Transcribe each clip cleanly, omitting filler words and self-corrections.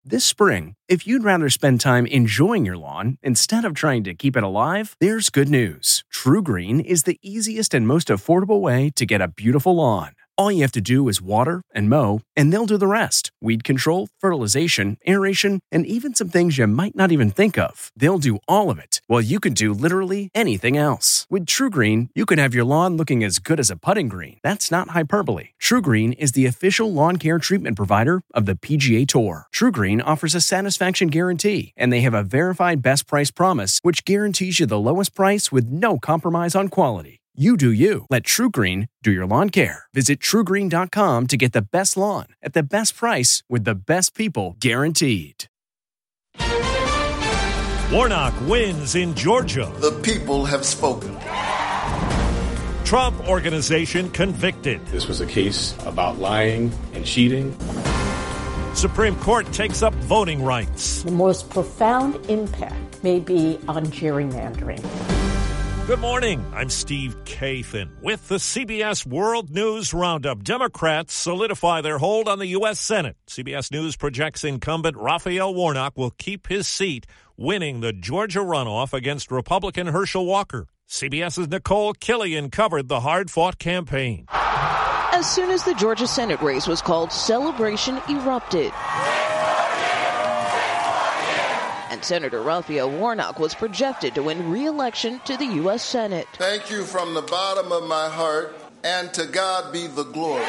This spring, if you'd rather spend time enjoying your lawn instead of trying to keep it alive, there's good news. TruGreen is the easiest and most affordable way to get a beautiful lawn. All you have to do is water and mow, and they'll do the rest. Weed control, fertilization, aeration, and even some things you might not even think of. They'll do all of it, while you can do literally anything else. With TruGreen, you can have your lawn looking as good as a putting green. That's not hyperbole. TruGreen is the official lawn care treatment provider of the PGA Tour. TruGreen offers a satisfaction guarantee, and they have a verified best price promise, which guarantees you the lowest price with no compromise on quality. You do you. Let TruGreen do your lawn care. Visit TruGreen.com to get the best lawn at the best price with the best people guaranteed. Warnock wins in Georgia. The people have spoken. Trump Organization convicted. This was a case about lying and cheating. Supreme Court takes up voting rights. The most profound impact may be on gerrymandering. Good morning. I'm Steve Kathan with the CBS World News Roundup. Democrats solidify their hold on the U.S. Senate. CBS News projects incumbent Raphael Warnock will keep his seat, winning the Georgia runoff against Republican Herschel Walker. CBS's Nicole Killian covered the hard-fought campaign. As soon as the Georgia Senate race was called, celebration erupted. And Senator Raphael Warnock was projected to win re-election to the U.S. Senate. Thank you from the bottom of my heart, and to God be the glory.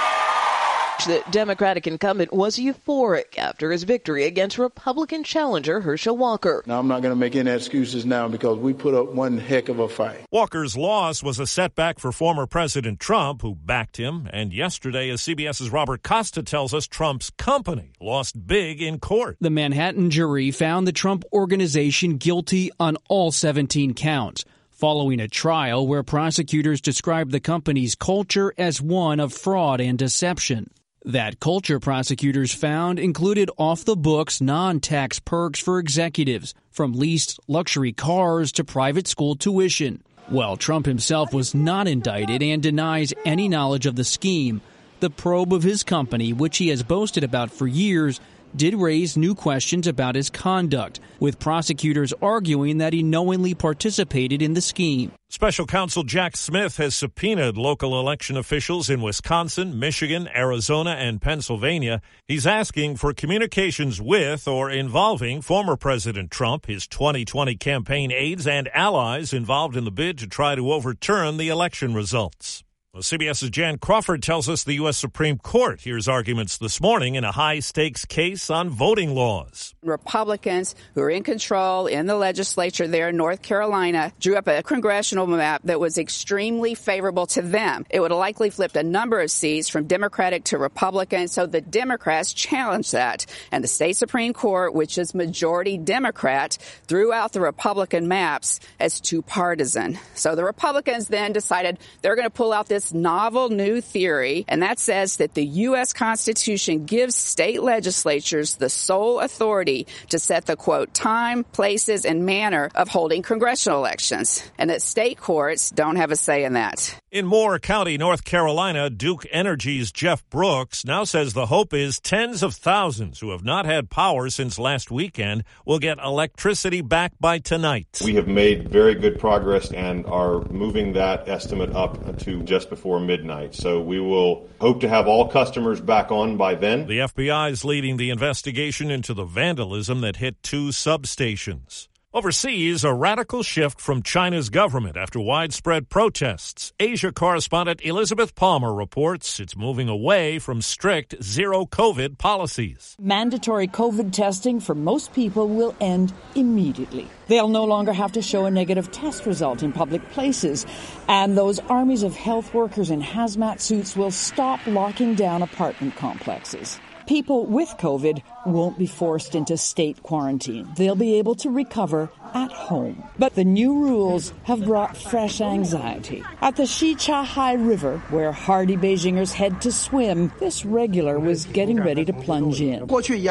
The Democratic incumbent was euphoric after his victory against Republican challenger Herschel Walker. Now, I'm not going to make any excuses now because we put up one heck of a fight. Walker's loss was a setback for former President Trump, who backed him. And yesterday, as CBS's Robert Costa tells us, Trump's company lost big in court. The Manhattan jury found the Trump Organization guilty on all 17 counts, following a trial where prosecutors described the company's culture as one of fraud and deception. That culture, prosecutors found, included off-the-books non-tax perks for executives, from leased luxury cars to private school tuition. While Trump himself was not indicted and denies any knowledge of the scheme, the probe of his company, which he has boasted about for years, did raise new questions about his conduct, with prosecutors arguing that he knowingly participated in the scheme. Special counsel Jack Smith has subpoenaed local election officials in Wisconsin, Michigan, Arizona, and Pennsylvania. He's asking for communications with or involving former President Trump, his 2020 campaign aides, and allies involved in the bid to try to overturn the election results. Well, CBS's Jan Crawford tells us the U.S. Supreme Court hears arguments this morning in a high-stakes case on voting laws. Republicans who are in control in the legislature there in North Carolina drew up a congressional map that was extremely favorable to them. It would have likely flipped a number of seats from Democratic to Republican, so the Democrats challenged that. And the state Supreme Court, which is majority Democrat, threw out the Republican maps as too partisan. So the Republicans then decided they're going to pull out this novel new theory, and that says that the U.S. Constitution gives state legislatures the sole authority to set the, quote, time, places, and manner of holding congressional elections, and that state courts don't have a say in that. In Moore County, North Carolina, Duke Energy's Jeff Brooks now says the hope is tens of thousands who have not had power since last weekend will get electricity back by tonight. We have made very good progress and are moving that estimate up to just before midnight. So we will hope to have all customers back on by then. The FBI is leading the investigation into the vandalism that hit 2 substations. Overseas, a radical shift from China's government after widespread protests. Asia correspondent Elizabeth Palmer reports it's moving away from strict zero-COVID policies. Mandatory COVID testing for most people will end immediately. They'll no longer have to show a negative test result in public places. And those armies of health workers in hazmat suits will stop locking down apartment complexes. People with COVID won't be forced into state quarantine. They'll be able to recover at home. But the new rules have brought fresh anxiety. At the Shichahai River, where hardy Beijingers head to swim, this regular was getting ready to plunge in.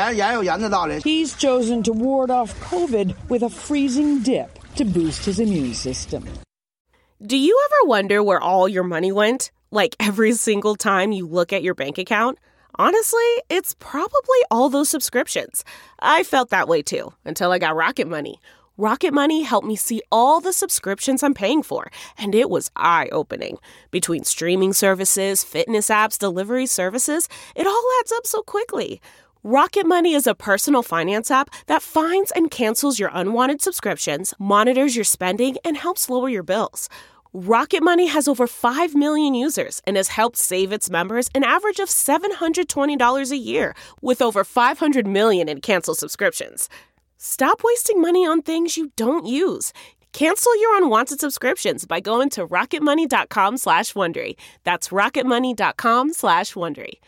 He's chosen to ward off COVID with a freezing dip to boost his immune system. Do you ever wonder where all your money went? Like every single time you look at your bank account? Honestly, it's probably all those subscriptions. I felt that way too, until I got Rocket Money. Rocket Money helped me see all the subscriptions I'm paying for, and it was eye-opening. Between streaming services, fitness apps, delivery services, it all adds up so quickly. Rocket Money is a personal finance app that finds and cancels your unwanted subscriptions, monitors your spending, and helps lower your bills. Rocket Money has over 5 million users and has helped save its members an average of $720 a year, with over 500 million in canceled subscriptions. Stop wasting money on things you don't use. Cancel your unwanted subscriptions by going to rocketmoney.com/Wondery. That's rocketmoney.com/Wondery.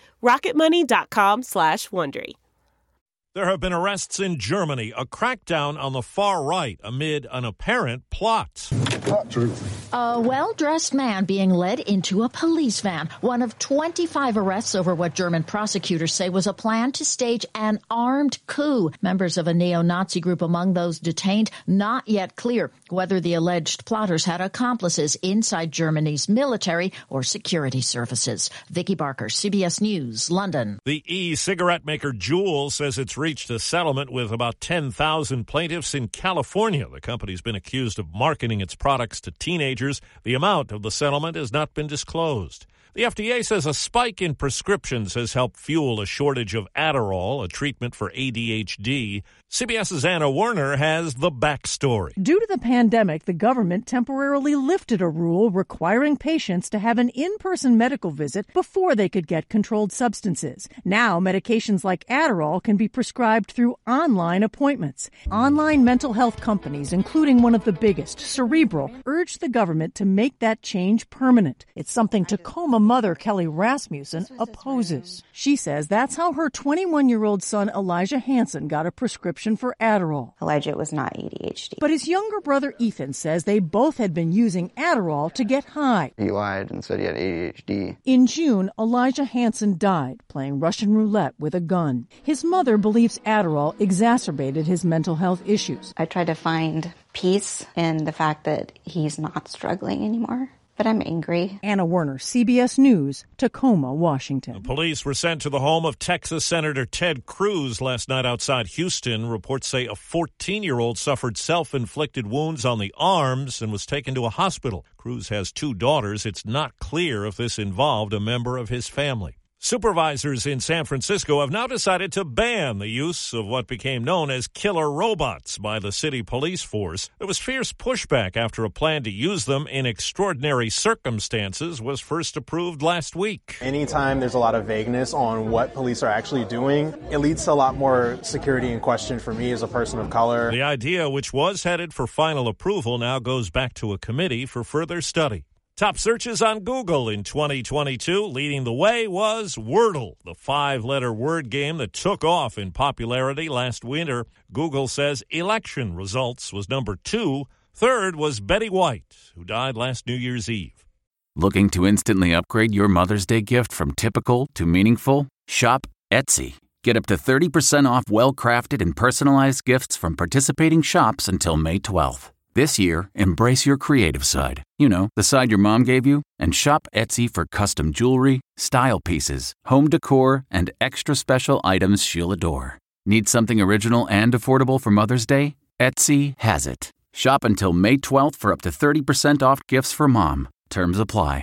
rocketmoney.com/Wondery. There have been arrests in Germany, a crackdown on the far right amid an apparent plot. Not true. A well-dressed man being led into a police van. One of 25 arrests over what German prosecutors say was a plan to stage an armed coup. Members of a neo-Nazi group among those detained, not yet clear whether the alleged plotters had accomplices inside Germany's military or security services. Vicky Barker, CBS News, London. The e-cigarette maker Juul says it's reached a settlement with about 10,000 plaintiffs in California. The company's been accused of marketing its products to teenagers. The amount of the settlement has not been disclosed. The FDA says a spike in prescriptions has helped fuel a shortage of Adderall, a treatment for ADHD. CBS's Anna Werner has the backstory. Due to the pandemic, the government temporarily lifted a rule requiring patients to have an in-person medical visit before they could get controlled substances. Now, medications like Adderall can be prescribed through online appointments. Online mental health companies, including one of the biggest, Cerebral, urged the government to make that change permanent. It's something Tacoma mother Kelly Rasmussen opposes. She says that's how her 21-year-old son Elijah Hansen got a prescription for Adderall. Elijah was not ADHD. But his younger brother Ethan says they both had been using Adderall to get high. He lied and said he had ADHD. In June, Elijah Hansen died playing Russian roulette with a gun. His mother believes Adderall exacerbated his mental health issues. I tried to find peace in the fact that he's not struggling anymore. But I'm angry. Anna Werner, CBS News, Tacoma, Washington. The police were sent to the home of Texas Senator Ted Cruz last night outside Houston. Reports say a 14-year-old suffered self-inflicted wounds on the arms and was taken to a hospital. Cruz has 2 daughters. It's not clear if this involved a member of his family. Supervisors in San Francisco have now decided to ban the use of what became known as killer robots by the city police force. There was fierce pushback after a plan to use them in extraordinary circumstances was first approved last week. Anytime there's a lot of vagueness on what police are actually doing, it leads to a lot more security in question for me as a person of color. The idea, which was headed for final approval, now goes back to a committee for further study. Top searches on Google in 2022, leading the way was Wordle, the 5-letter word game that took off in popularity last winter. Google says election results was number 2. Third was Betty White, who died last New Year's Eve. Looking to instantly upgrade your Mother's Day gift from typical to meaningful? Shop Etsy. Get up to 30% off well-crafted and personalized gifts from participating shops until May 12th. This year, embrace your creative side. You know, the side your mom gave you. And shop Etsy for custom jewelry, style pieces, home decor, and extra special items she'll adore. Need something original and affordable for Mother's Day? Etsy has it. Shop until May 12th for up to 30% off gifts for mom. Terms apply.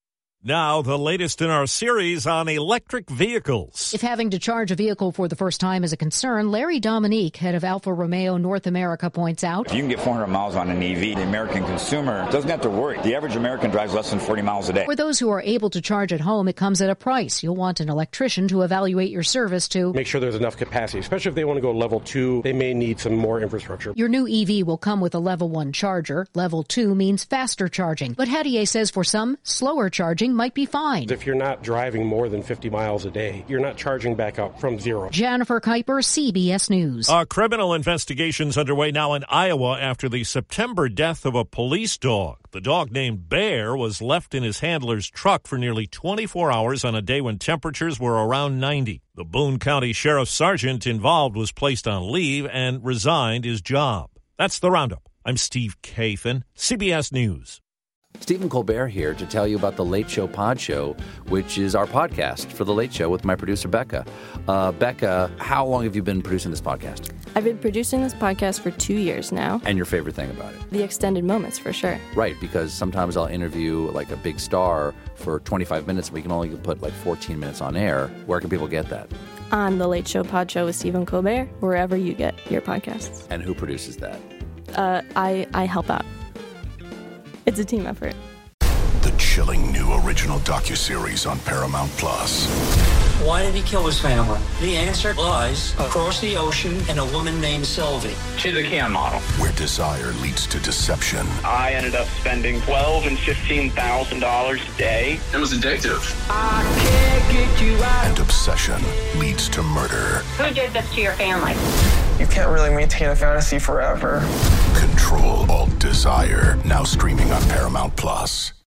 Now, the latest in our series on electric vehicles. If having to charge a vehicle for the first time is a concern, Larry Dominique, head of Alfa Romeo North America, points out. If you can get 400 miles on an EV, the American consumer doesn't have to worry. The average American drives less than 40 miles a day. For those who are able to charge at home, it comes at a price. You'll want an electrician to evaluate your service to make sure there's enough capacity, especially if they want to go level 2. They may need some more infrastructure. Your new EV will come with a level 1 charger. Level 2 means faster charging. But Hadier says for some, slower charging might be fine. If you're not driving more than 50 miles a day, you're not charging back up from zero. Jennifer Kuiper, CBS News. A criminal investigation's underway now in Iowa after the September death of a police dog. The dog named Bear was left in his handler's truck for nearly 24 hours on a day when temperatures were around 90. The Boone County Sheriff's Sergeant involved was placed on leave and resigned his job. That's the Roundup. I'm Steve Kathan, CBS News. Stephen Colbert here to tell you about The Late Show Pod Show, which is our podcast for The Late Show with my producer, Becca. Becca, how long have you been producing this podcast? I've been producing this podcast for 2 years now. And your favorite thing about it? The extended moments, for sure. Right, because sometimes I'll interview like a big star for 25 minutes, and we can only put like 14 minutes on air. Where can people get that? On The Late Show Pod Show with Stephen Colbert, wherever you get your podcasts. And who produces that? I help out. It's a team effort. The chilling new original docuseries on Paramount Plus. Why did he kill his family? The answer lies across the ocean in a woman named Sylvie. She's a Ken model. Where desire leads to deception. I ended up spending $12,000 and $15,000 a day. It was addictive. I can't get you out. And obsession leads to murder. Who did this to your family? You can't really maintain a fantasy forever. Control Alt Desire. Now streaming on Paramount Plus.